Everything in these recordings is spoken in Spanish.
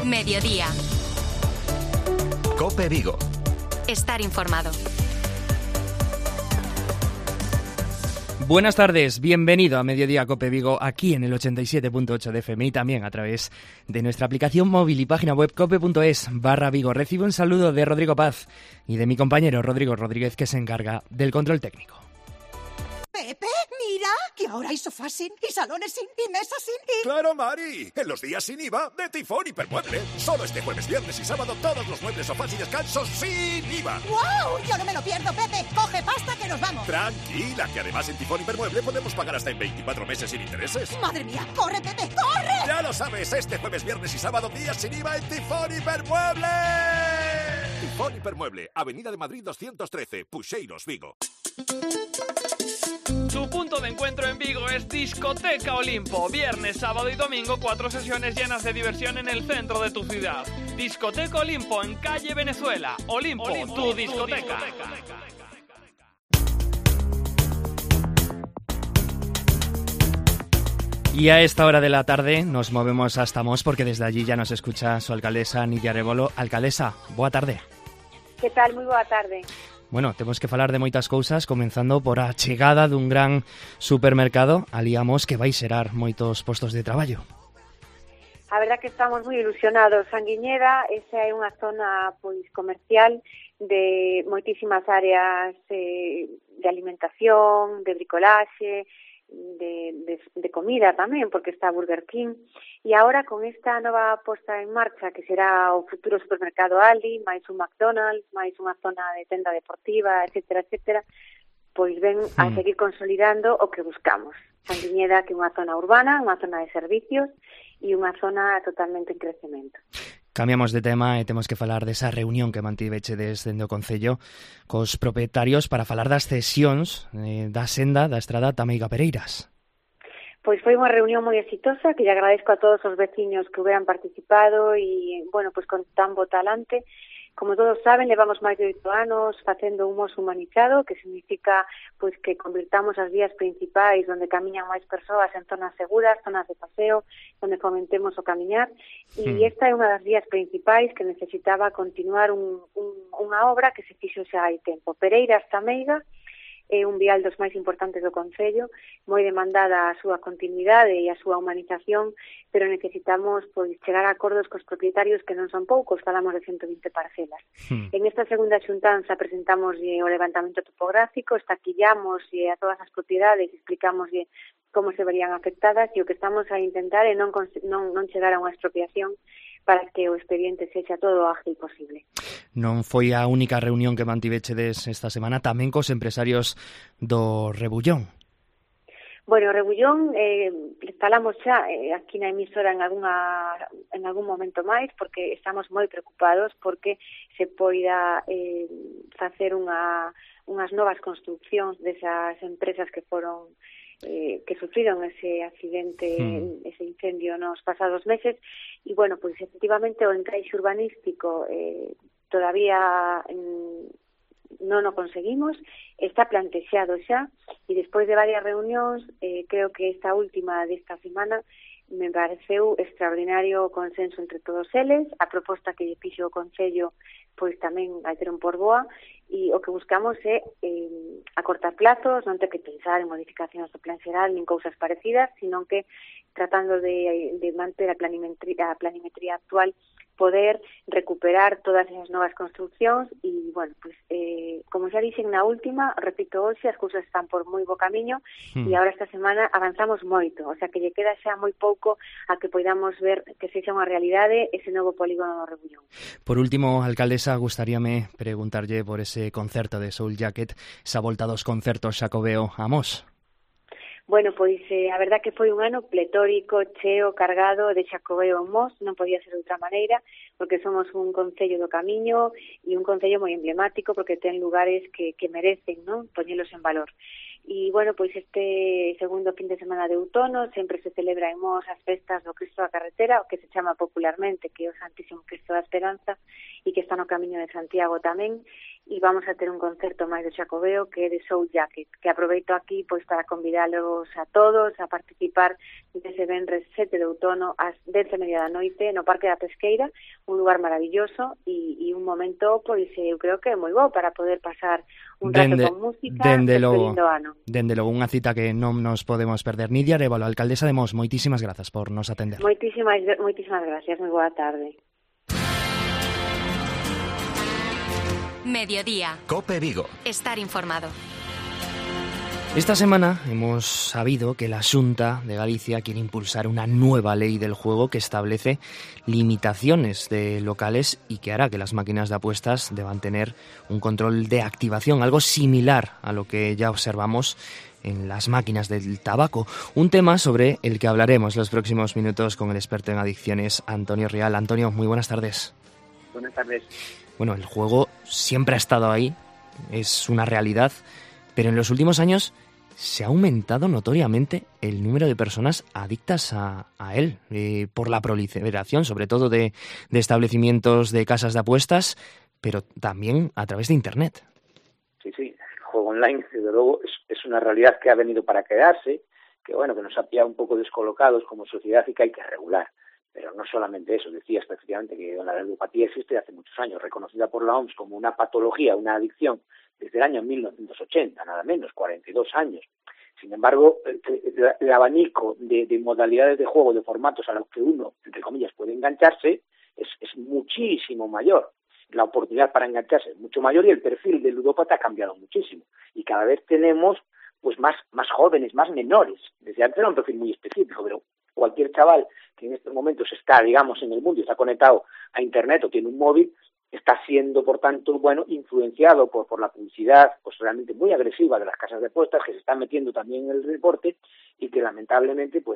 Mediodía. COPE Vigo. Estar informado. Buenas tardes, bienvenido a Mediodía COPE Vigo, aquí en el 87.8 de FM y también a través de nuestra aplicación móvil y página web cope.es/Vigo. Recibo un saludo de Rodrigo Paz y de mi compañero Rodrigo Rodríguez, que se encarga del control técnico. Pepe, mira, que ahora hay sofás sin, y salones sin, y mesas sin, y... ¡Claro, Mari! En los días sin IVA de Tifón Hipermueble. Solo este jueves, viernes y sábado todos los muebles, sofás y descansos sin IVA. ¡Wow! Yo no me lo pierdo, Pepe. Coge pasta que nos vamos. Tranquila, que además en Tifón Hipermueble podemos pagar hasta en 24 meses sin intereses. ¡Madre mía! ¡Corre, Pepe! ¡Corre! Ya lo sabes, este jueves, viernes y sábado días sin IVA en Tifón Hipermueble. Tifón Hipermueble, Avenida de Madrid 213, Puxeiros, Vigo. Su punto de encuentro en Vigo es Discoteca Olimpo. Viernes, sábado y domingo, 4 sesiones llenas de diversión en el centro de tu ciudad. Discoteca Olimpo en calle Venezuela. Olimpo, tu discoteca. Y a esta hora de la tarde nos movemos hasta Mos, porque desde allí ya nos escucha su alcaldesa Nidia Rebolo. Alcaldesa, boa tarde. Que tal? Moi boa tarde. Bueno, temos que falar de moitas cousas, comenzando por a chegada dun gran supermercado. Alíamos que vai xerar moitos postos de traballo. A verdad que estamos moi ilusionados. Sanguiñeda, esa é unha zona pois comercial de moitísimas áreas de alimentación, de bricolaxe, de comida tamén, porque está Burger King. E agora con esta nova posta en marcha, que será o futuro supermercado Aldi, máis un McDonald's, máis unha zona de tenda deportiva, etcétera, etcétera, pois ven a seguir consolidando o que buscamos. Sanguiñeda, que é unha zona urbana, unha zona de servicios e unha zona totalmente en crecemento. Cambiamos de tema e temos que falar desa reunión que mantivechedes dende o Concello cos propietarios para falar das cesións da senda da estrada Tameiga Pereiras. Pois foi unha reunión moi exitosa, que lle agradezco a todos os veciños que hubieran participado e, bueno, pois con tan bo talante. Como todos saben, levamos máis de 8 anos facendo un MOS humanizado, que significa pois que convirtamos as vías principais onde camiñan máis persoas en zonas seguras, zonas de paseo, onde fomentemos o camiñar. E esta é unha das vías principais que necesitaba continuar unha obra que se fixo xa hai tempo. Pereiras Tameiga é un vial dos máis importantes do Concello, moi demandada a súa continuidade e a súa humanización, pero necesitamos pois chegar a acordos cos propietarios que non son poucos, falamos de 120 parcelas. En esta segunda xuntanza presentamos o levantamento topográfico, estaquillamos a todas as propiedades, explicamos como se verían afectadas, e o que estamos a intentar é non chegar a unha expropiación para que o expediente sexa todo ágil posible. Non foi a única reunión que mantivechedes esta semana, tamén cos empresarios do Rebullón. Bueno, o Rebullón, falamos xa aquí na emisora en algún momento máis, porque estamos moi preocupados porque se poida facer unhas novas construccións desas empresas que foron que sufriron ese accidente, ese incendio nos pasados meses, e bueno, pois efectivamente o encaixe urbanístico todavía non o conseguimos, está plantexado xa, e despois de varias reunións, creo que esta última desta semana me pareceu extraordinario o consenso entre todos eles, a proposta que lle fixo o Concello pois tamén vai ter un por boa, e o que buscamos é acortar plazos, non ter que pensar en modificacións do plan xeral nin cousas parecidas, sino que tratando de manter a planimetría actual, poder recuperar todas esas novas construccións e, bueno, pues, como xa dixen na última, repito hoxe, as cousas están por moi bo camiño e agora esta semana avanzamos moito, o sea que lle queda xa moi pouco a que poidamos ver que sexa unha realidade ese novo polígono do Rebullón. Por último, alcaldesa, gustaríame preguntarlle por ese concerto de Soul Jacket, esa volta dos concertos Xacobeo a Mos. Bueno, pois a verdad que foi un ano pletórico, cheo, cargado de Xacobeo en Mos, non podía ser de outra maneira, porque somos un concello do camiño e un concello moi emblemático porque ten lugares que merecen, non, poñelos en valor. E, bueno, pois este segundo fin de semana de outono sempre se celebra en Mos as festas do Cristo da Carretera, o que se chama popularmente que é o Santísimo Cristo da Esperanza, e que está no Camiño de Santiago tamén, e vamos a ter un concerto máis do Xacobeo que é de Soul Jacket, que aproveito aquí pois para convidalos a todos a participar dese venres 7 de outono ás 10:30 da noite no Parque da Pesqueira, un lugar maravilloso e un momento pois eu creo que é moi bo para poder pasar un rato con música despedindo ano. Dende logo unha cita que non nos podemos perder. Nidia Arévalo, alcaldesa de Mos, moitísimas grazas por nos atender. Moitísimas gracias, moi boa tarde. Mediodía. COPE Vigo. Estar informado. Esta semana hemos sabido que la Xunta de Galicia quiere impulsar una nueva ley del juego que establece limitaciones de locales y que hará que las máquinas de apuestas deban tener un control de activación, algo similar a lo que ya observamos en las máquinas del tabaco. Un tema sobre el que hablaremos los próximos minutos con el experto en adicciones, Antonio Rial. Antonio, muy buenas tardes. Buenas tardes. Bueno, el juego siempre ha estado ahí, es una realidad, pero en los últimos años se ha aumentado notoriamente el número de personas adictas a él, por la proliferación, sobre todo de establecimientos de casas de apuestas, pero también a través de Internet. Sí, el juego online, desde luego, es una realidad que ha venido para quedarse, que bueno, que nos ha pillado un poco descolocados como sociedad y que hay que regular. Pero no solamente eso, decía específicamente que la ludopatía existe hace muchos años, reconocida por la OMS como una patología, una adicción, desde el año 1980, nada menos, 42 años. Sin embargo, el abanico de modalidades de juego, de formatos a los que uno, entre comillas, puede engancharse, es muchísimo mayor. La oportunidad para engancharse es mucho mayor y el perfil del ludópata ha cambiado muchísimo. Y cada vez tenemos pues más jóvenes, más menores. Desde antes era un perfil muy específico, pero cualquier chaval que en estos momentos está, digamos, en el mundo y está conectado a Internet o tiene un móvil, está siendo, por tanto, influenciado por la publicidad, pues realmente muy agresiva de las casas de apuestas que se están metiendo también en el deporte y que lamentablemente pues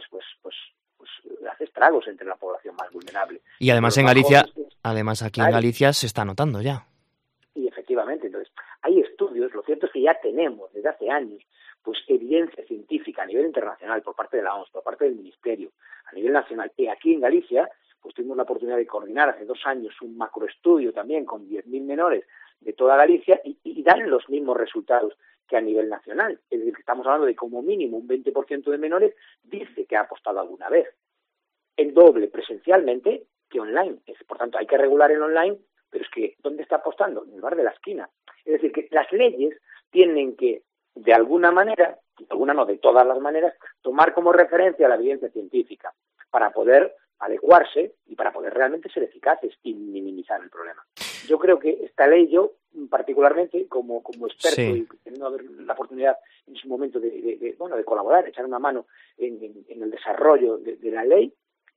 hace estragos entre la población más vulnerable. Y además en Galicia, en Galicia se está notando ya. Y efectivamente, entonces, hay estudios, lo cierto es que ya tenemos desde hace años pues evidencia científica a nivel internacional por parte de la OMS, por parte del Ministerio, a nivel nacional, y aquí en Galicia pues tuvimos la oportunidad de coordinar hace 2 años un macroestudio también con 10.000 menores de toda Galicia y dan los mismos resultados que a nivel nacional. Es decir, que estamos hablando de como mínimo un 20% de menores dice que ha apostado alguna vez. El doble presencialmente que online. Por tanto, hay que regular el online, pero es que ¿dónde está apostando? En el bar de la esquina. Es decir, que las leyes tienen que, de alguna manera, alguna no, de todas las maneras, tomar como referencia la evidencia científica para poder adecuarse y para poder realmente ser eficaces y minimizar el problema. Yo creo que esta ley, yo particularmente como experto y teniendo la oportunidad en su momento de colaborar, echar una mano en el desarrollo de la ley,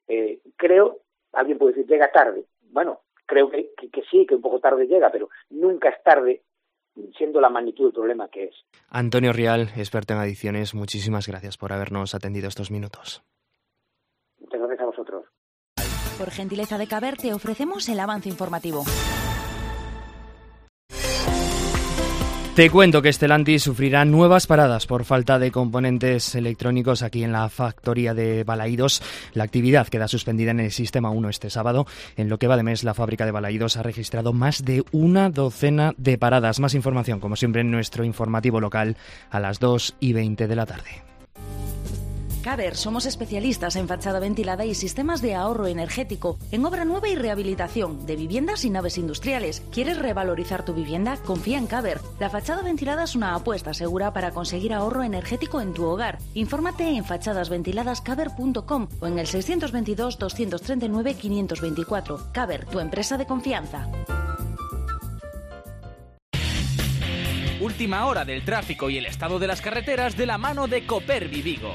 creo, alguien puede decir llega tarde. Bueno, creo que sí, que un poco tarde llega, pero nunca es tarde siendo la magnitud del problema que es. Antonio Rial, experto en adicciones, muchísimas gracias por habernos atendido estos minutos. Muchas gracias a vosotros. Por gentileza de Caber te ofrecemos el avance informativo. Te cuento que Stellantis sufrirá nuevas paradas por falta de componentes electrónicos aquí en la factoría de Balaídos. La actividad queda suspendida en el Sistema 1 este sábado. En lo que va de mes, la fábrica de Balaídos ha registrado más de una docena de paradas. Más información, como siempre, en nuestro informativo local a las 2:20 de la tarde. Caber, somos especialistas en fachada ventilada y sistemas de ahorro energético, en obra nueva y rehabilitación, de viviendas y naves industriales. ¿Quieres revalorizar tu vivienda? Confía en Caber. La fachada ventilada es una apuesta segura para conseguir ahorro energético en tu hogar. Infórmate en fachadasventiladascaber.com o en el 622-239-524. Caber, tu empresa de confianza. Última hora del tráfico y el estado de las carreteras de la mano de Copervi Vigo.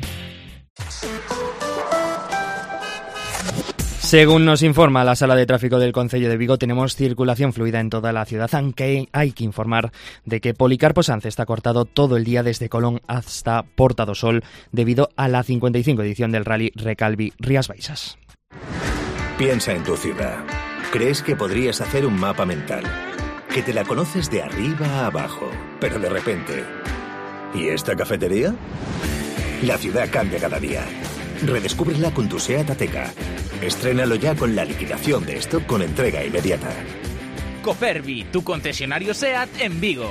Según nos informa la Sala de Tráfico del Concello de Vigo, tenemos circulación fluida en toda la ciudad, aunque hay que informar de que Policarpo Sanz está cortado todo el día desde Colón hasta Porta do Sol debido a la 55 edición del Rally Recalvi Rías Baixas. Piensa en tu ciudad. ¿Crees que podrías hacer un mapa mental? Que te la conoces de arriba a abajo, pero de repente... ¿Y esta cafetería? La ciudad cambia cada día. Redescúbrela con tu SEAT Ateca. Estrénalo ya con la liquidación de stock con entrega inmediata. Coferbi, tu concesionario SEAT en Vigo.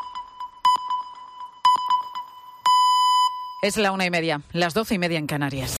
Es la 1:30, las 12:30 en Canarias.